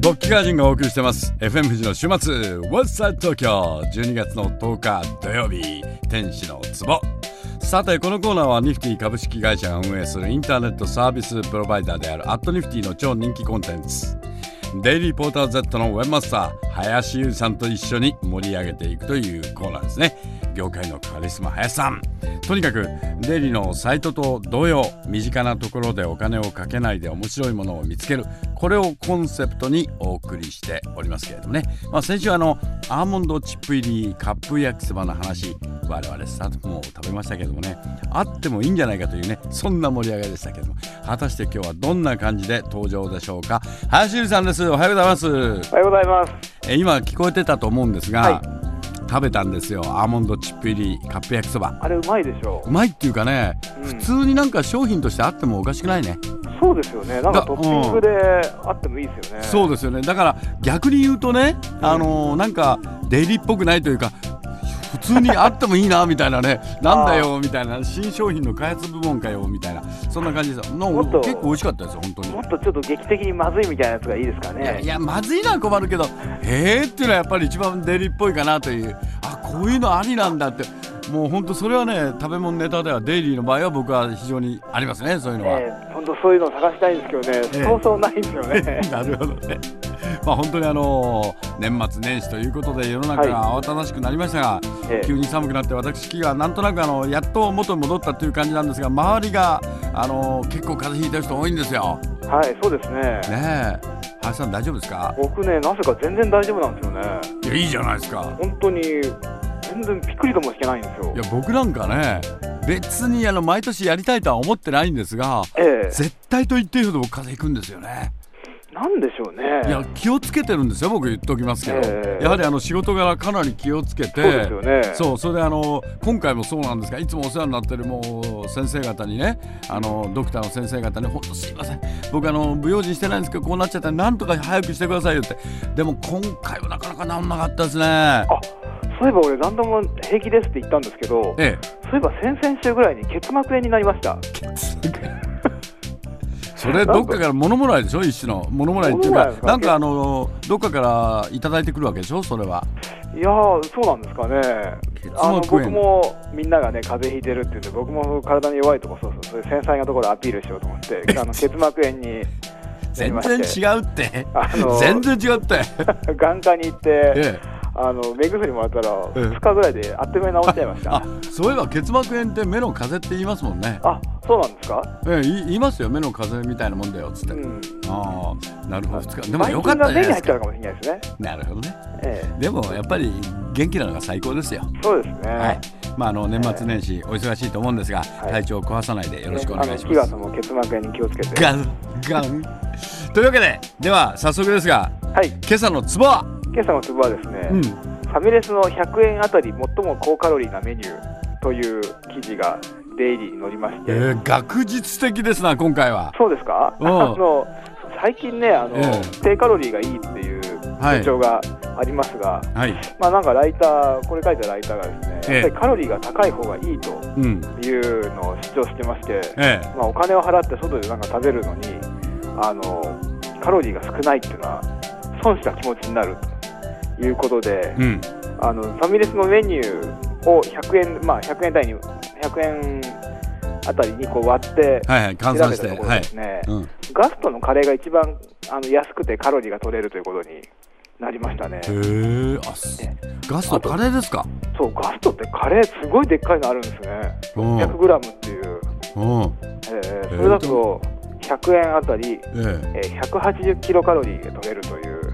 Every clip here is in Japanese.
ポッキガージンがお送りしてます FM 富士の週末 What's Up 東京、12月の10日土曜日、天使の壺。さてこのコーナーはニフティ株式会社が運営するインターネットサービスプロバイダーであるアットニフティの超人気コンテンツデイリーポーター Z のウェブマスター林優さんと一緒に盛り上げていくというコーナーですね。業界のカリスマ林さん、とにかくデイリーのサイトと同様、身近なところでお金をかけないで面白いものを見つける、これをコンセプトにお送りしておりますけれどもね、先週アーモンドチップ入りカップ焼きそばの話、我々スタートも食べましたけどもね、あってもいいんじゃないかというね、そんな盛り上がりでしたけども、果たして今日はどんな感じで登場でしょうか。林優さんです。おはようございます。 おはようございます。 今聞こえてたと思うんですが、 はい、 食べたんですよ、アーモンドチップ入りカップ焼きそば。 あれうまいでしょ。 うまいっていうかね、普通になんか商品としてあってもおかしくないね。 そうですよね。なんかトッピングであってもいいですよね。 そうですよね。だから逆に言うとね、なんかデイリーっぽくないというか、普通にあってもいいなみたいなねなんだよみたいな、新商品の開発部門かよみたいな、そんな感じですよ。結構美味しかったですよ本当に。 もっとちょっと劇的にまずいみたいなやつがいいですかね。 いやまずいのは困るけど、へーっていうのはやっぱり一番デイリーっぽいかなという、こういうのありなんだって、もう本当それはね、食べ物ネタではデイリーの場合は僕は非常にありますね、そういうのは。 本当そういうのを探したいんですけどね、そうそうないんですよね。 なるほどね。本当に年末年始ということで世の中が慌ただしくなりましたが、急に寒くなって私気がなんとなくやっと元に戻ったという感じなんですが、周りが結構風邪ひいてる人多いんですよ。 はい、そうですね。 ねえ、林さん大丈夫ですか？ 僕ね、なぜか全然大丈夫なんですよね。 いや、いいじゃないですか。 本当に全然ピクリとも引けないんですよ。 いや、僕なんかね、別に毎年やりたいとは思ってないんですが、絶対と言っていいほど僕風邪ひくんですよね。 なんでしょうね。 いや、気をつけてるんですよ、僕言っておきますけど、やはり仕事柄かなり気をつけて、 そうですよね。 それで今回もそうなんですが、いつもお世話になってるもう先生方にね、ドクターの先生方に本当すいません、僕不用心してないんですけどこうなっちゃったらなんとか早くしてくださいよって。でも今回はなかなかならなかったですね。 そういえば俺何度も平気ですって言ったんですけど、そういえば先々週ぐらいに結膜炎になりました。 それどっかから物もらいでしょ、一種の物もらいっていうか、なんかどっかからいただいてくるわけでしょ、それは。 いやそうなんですかね。僕もみんながね風邪ひいてるって言って、僕も体に弱いとこ、そういう繊細なところをアピールしようと思って結膜炎に全然違うって全然違うって眼科に行って、目薬もらったら2日ぐらいであっという間に治っちゃいました。 そういえば結膜炎って目の風邪って言いますもんね。 そうなんですか？ 言いますよ、目の風邪みたいなもんだよっつって。なるほど。でもよかったじゃないですか。目に入ったのかもしれないですね。なるほどね。でもやっぱり元気なのが最高ですよ。 そうですね。 はい。年末年始お忙しいと思うんですが、体調を壊さないでよろしくお願いします。 木川さんも結膜炎に気をつけて。 ガンというわけで、では早速ですが、今朝のツボは？ 今朝のツボはですね、ファミレスの100円あたり最も高カロリーなメニューという記事がデイリーに載りまして、 学術的ですな今回は。 そうですか？最近ね低カロリーがいいっていう風潮がありますが、なんかこれ書いたライターがですね、やっぱりカロリーが高い方がいいというのを主張してまして、お金を払って外でなんか食べるのにカロリーが少ないっていうのは損した気持ちになるということで、ファミレスのメニューを100円、100円単位に100円あたりにこう割って調べたところですね、ガストのカレーが一番安くてカロリーが取れるということになりましたね。 ガストカレーですか？ そう、ガストってカレーすごいでっかいのあるんですね。600g っていう、それだと100円あたり、180キロカロリーが取れるという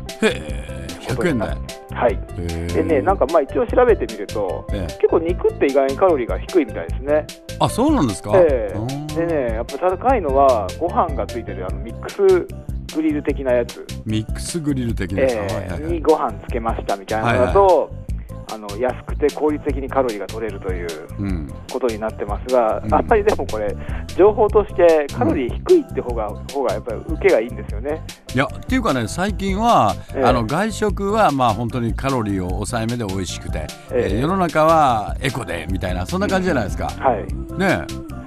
100円だ。 でね、なんか一応調べてみると、結構肉って意外にカロリーが低いみたいですね。 そうなんですか？ でね、やっぱ高いのはご飯がついてるミックスグリル的なやつ。ミックスグリル的なやつにご飯つけましたみたいなのだと、安くて効率的にカロリーが取れるということになってますが、やっぱりでもこれ情報としてカロリー低いって方がやっぱり受けがいいんですよね。いやっていうかね、最近は、外食は本当にカロリーを抑えめで美味しくて、世の中はエコでみたいな、そんな感じじゃないですか。ね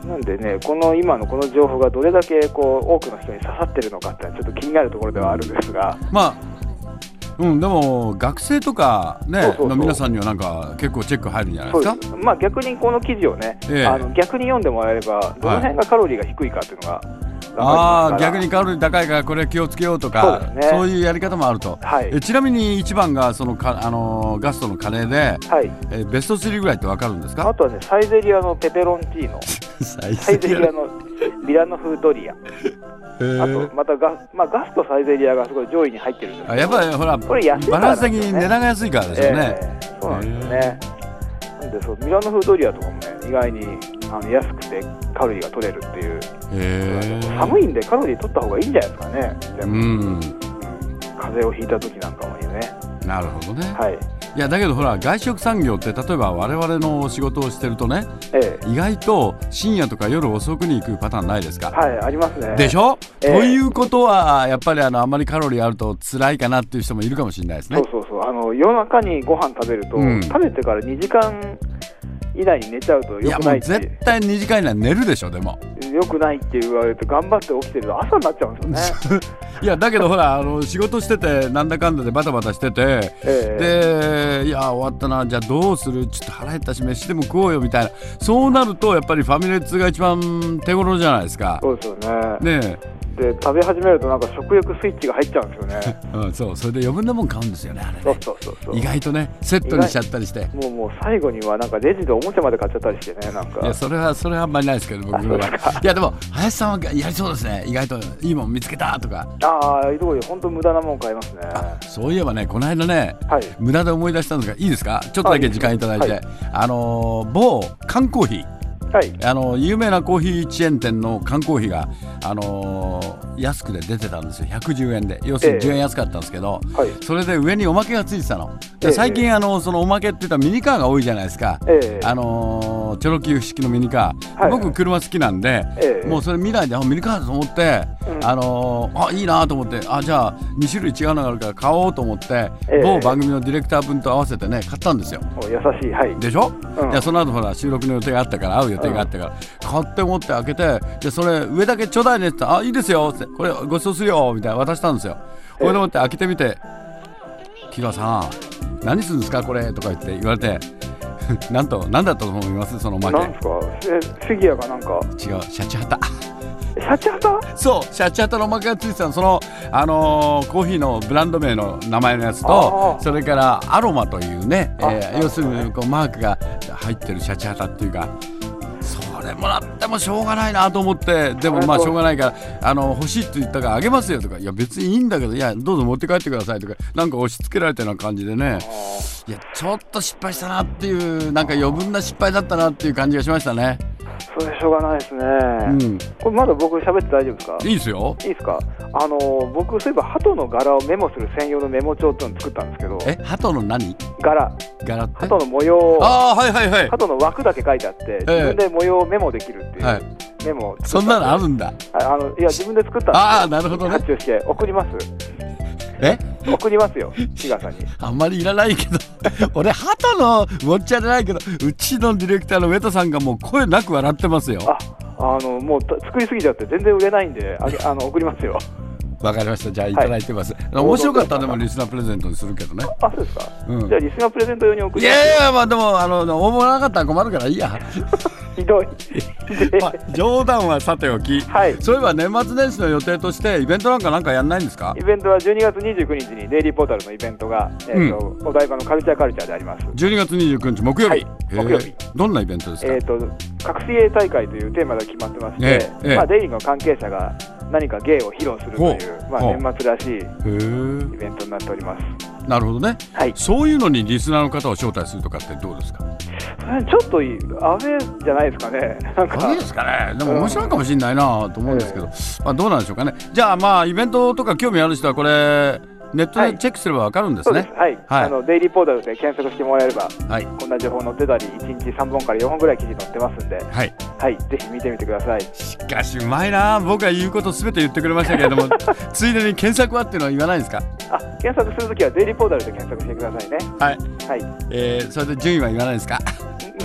なんでね、今のこの情報がどれだけこう多くの人に刺さってるのかってちょっと気になるところではあるんですが、 でも学生とか、ね、の皆さんにはなんか結構チェック入るんじゃないですか。 逆にこの記事をね、逆に読んでもらえればどの辺がカロリーが低いかっていうのが逆にカロリー高いからこれ気をつけようとか、そういうやり方もあると。ちなみに一番がそのガストのカレーで、ベスト3ぐらいって分かるんですか？ あとはね、サイゼリヤのペペロンチーノサイゼリヤのミラノ風ドリア、あとまたガスとサイゼリヤがすごい上位に入ってるんですけど、 やっぱりほらこれ安いからバランス的に値段が安いからですよね。 そうなんですね。なんでミラノ風ドリアとかもね、意外に安くてカロリーが取れるっていう。寒いんでカロリー取った方がいいんじゃないですかね。風邪をひいた時なんかもね。 なるほどね。いやだけどほら外食産業って例えば我々の仕事をしてるとね、意外と深夜とか夜遅くに行くパターンないですか？ ありますね。 でしょ？ということはやっぱりあんまりカロリーあると辛いかなっていう人もいるかもしれないですね。 夜中にご飯食べると、食べてから2時間以内に寝ちゃうと良くないって。 いやもう絶対2時間以内に寝るでしょ。でも良くないって言われて頑張って起きてると朝になっちゃうんですよね。 いやだけどほら仕事しててなんだかんだでバタバタしてて、でいや終わったな、じゃあどうする、ちょっと腹減ったし飯でも食おうよみたいな、そうなるとやっぱりファミレスが一番手頃じゃないですか。 そうですよね。で食べ始めるとなんか食欲スイッチが入っちゃうんですよね。 それで余分なもん買うんですよね、あれね。意外とねセットにしちゃったりして、 もう最後にはなんかレジでおもちゃまで買っちゃったりしてね、なんか。 いやそれはあんまりないですけど僕は。いやでも林さんはやりそうですね。意外といいもん見つけたとか。 本当無駄なもん買いますね。 そういえばね、この間ね、無駄で思い出したんですが、いいですか？ちょっとだけ時間いただいて、某缶コーヒー、有名なコーヒーチェーン店の缶コーヒーが、安くで出てたんですよ。110円で、要するに10円安かったんですけど、それで上におまけがついてたの。で最近そのおまけって言ったらミニカーが多いじゃないですか。チョロ Q 式のミニカー、僕車好きなんで、もうそれ見ないでミニカーだと思って、いいなと思って、じゃあ2種類違うのがあるから買おうと思って、某番組のディレクター分と合わせてね買ったんですよ。 優しい。でしょ？その後ほら収録の予定があったから会う予定があったから、買って持って開けて、でそれ上だけちょうだいねって言ったら、いいですよって、これごちそうするよみたいな渡したんですよ。これでもって開けてみて、キラさん何するんですかこれとか言われて何だったと思います？そのおまけ。 なんですか？フィギュアかなんか。 違う、シャチハタ。 シャチハタ？ そう、シャチハタのおまけがついてたの。そのコーヒーのブランド名の名前のやつと、それからアロマというね、要するにマークが入ってるシャチハタっていうか、それもらってもしょうがないなと思って、でもしょうがないから欲しいって言ったからあげますよとか、いや別にいいんだけど、いやどうぞ持って帰ってくださいとか、なんか押し付けられたような感じでね、いやちょっと失敗したなっていう、なんか余分な失敗だったなっていう感じがしましたね。 それしょうがないですね。これまだ僕喋って大丈夫ですか？ いいですよ。 いいですか？僕そういえば鳩の柄をメモする専用のメモ帳っていうのを作ったんですけど。 鳩の何？ 柄って鳩の模様を、鳩の枠だけ書いてあって、自分で模様をメモできるっていう、メモ。 そんなのあるんだ。 いや自分で作ったんですよ。 なるほどね。 発注して送ります。送りますよ、比嘉さんに。 あんまりいらないけど俺鳩の持っちゃないけど、うちのディレクターの上田さんがもう声なく笑ってますよ。 もう作りすぎちゃって全然売れないんで送りますよ。 わかりました。じゃあいただいてます。面白かったらでもリスナープレゼントにするけどね。 そうですか。じゃあリスナープレゼント用に送ります。いやでも応募なかったら困るからいいや。 ひどい。 冗談はさておき、そういえば年末年始の予定としてイベントなんかやんないんですか？ イベントは12月29日にデイリーポータルのイベントが、お台場のカルチャーであります。 12月29日木曜日。 木曜日。 どんなイベントですか？ 覚醒芸大会というテーマが決まってまして、デイリーの関係者が何か芸を披露するという、年末らしいイベントになっております。 なるほどね。そういうのにリスナーの方を招待するとかってどうですか？ ちょっとアウェーじゃないですかね。 アウェーですかね。でも面白いかもしれないなと思うんですけど、どうなんでしょうかね。じゃあイベントとか興味ある人はこれネットでチェックすれば分かるんですね。 デイリーポータルで検索してもらえれば、こんな情報載ってたり、1日3本から4本ぐらい記事載ってますんで、ぜひ見てみてください。 しかしうまいな。僕が言うことすべて言ってくれましたけれどもついでに検索はっていうのは言わないんですか？ 検索するときはデイリーポータルで検索してくださいね。 それで順位は言わないですか？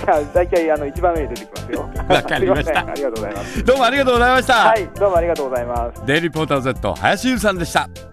や、大体一番上に出てきますよ。 わかりました。 ありがとうございます。 どうもありがとうございました。 はい、どうもありがとうございます。 デイリーポータル Z 林優さんでした。